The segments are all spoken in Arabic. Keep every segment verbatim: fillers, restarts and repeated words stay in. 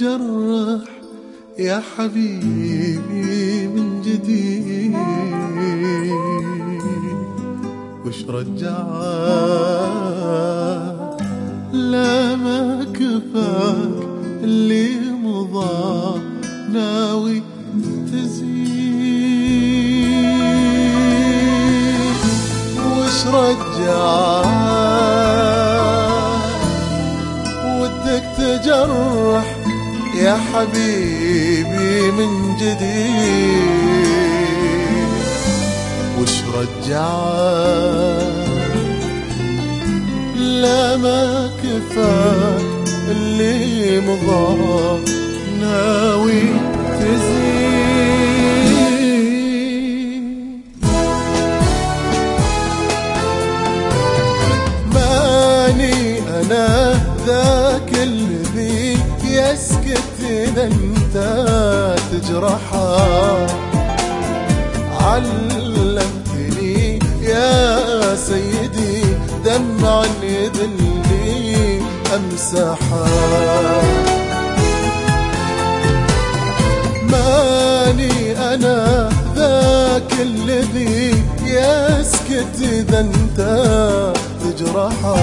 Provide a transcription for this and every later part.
تجرح يا حبيبي من جديد، وش رجعك؟ لا ما كفاك اللي مضى ناوي تزيد، وش رجعك ودك تجرح يا حبيبي من جديد، وش رجعك؟ لا ما كفاك اللي مضى ناوي تزيد. ماني أنا ذاك الذي يسكت إذا انت تجرحه، علمتني يا سيدي دمعا يذلني أمسحه. ماني أنا ذاك الذي يسكت إذا انت تجرحه،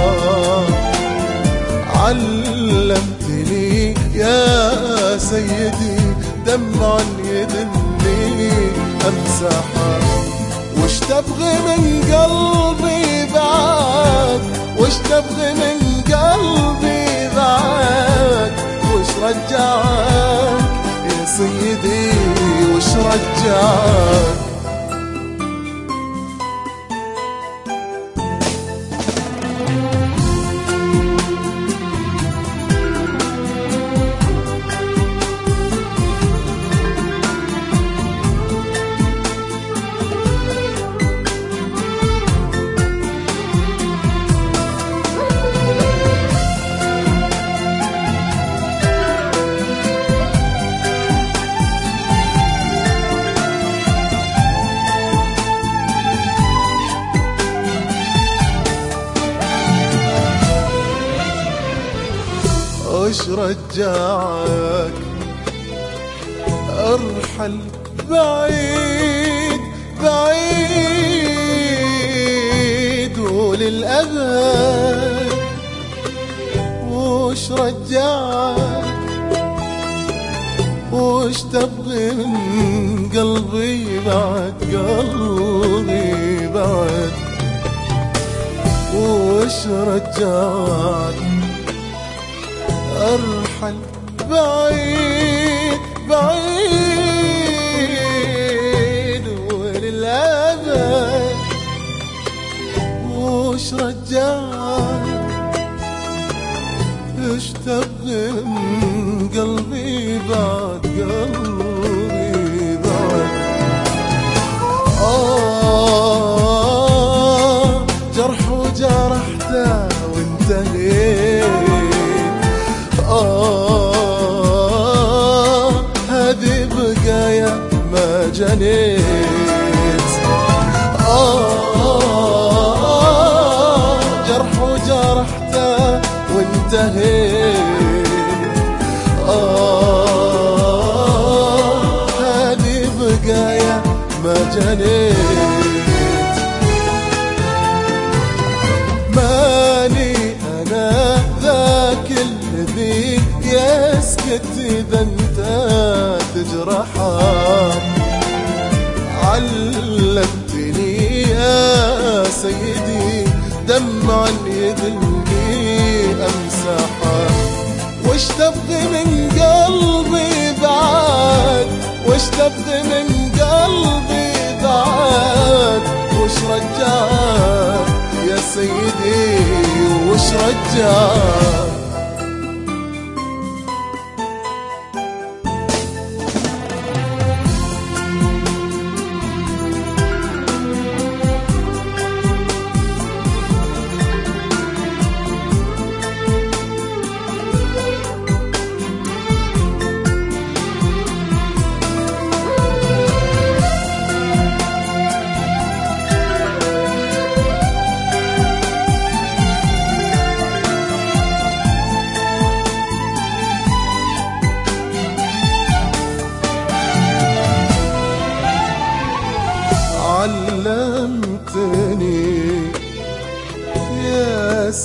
علمتني يا سيدي دمعا يذلني أمسحه. وش تبغي من قلبي بعد؟ وش تبغي من قلبي بعد؟ وش رجعك يا سيدي؟ وش رجعك؟ وش رجعك ارحل بعيد بعيد وللأبد؟ وش رجعك؟ وش تبغي من قلبي بعد؟ قلبي بعد وش رجعك أرحل بعيد بعيد وللأبد؟ وش رجعك؟ ايش تبغي من قلبي بعد؟ قلبي بعد آه جرح وجرحته وانتهيت، آه هذه بقايا ما جنيت. آه جرح وجرحته وانتهيت، آه هذه بقايا ما جنيت. ماني أنا ذاك الذي يسكت إذا انت تجرحه، علمتني يا سيدي دمعا يذلني أمسحه. وش تبغي من قلبي بعد؟ وش تبغي من قلبي بعد؟ وش رجعك يا سيدي؟ وش رجعك؟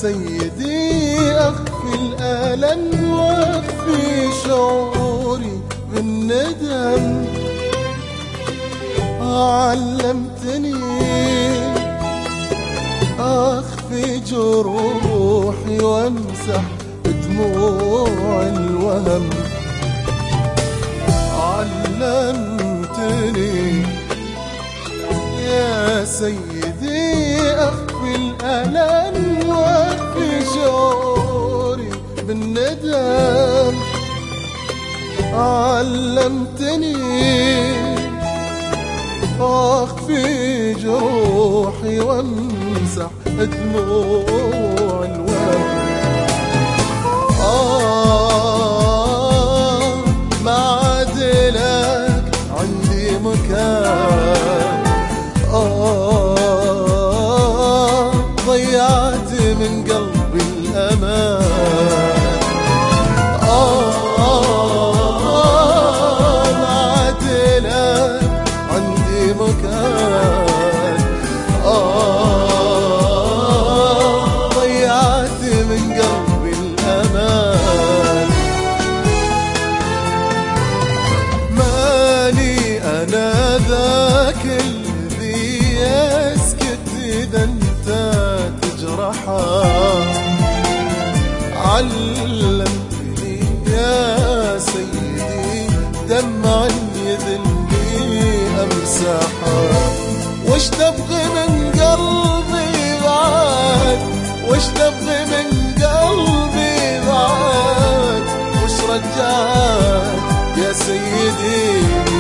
سيدي أخفي الألم وأخفي شعوري بالندم. علمتني أخفي جروحي وامسح دموع الوهم. علمتني يا سيدي أخفي الألم وأخفي شعوري بالندم. علمتني أخفي جروحي وامسح دموع الوهم. آه ما عاد لك عندي مكان. آه ضيعت من قلبي الأمان. آه ما عاد لك عندي مكان. آه ضيعت من قلبي الأمان. ماني أنا ذاك الذي يسكت إذا أنت تجرحه. علمتني يا سيدي دمعا يذلني أمسحه. وش تبغي من قلبي بعد؟ وش تبغي من قلبي بعد؟ وش رجعت يا سيدي؟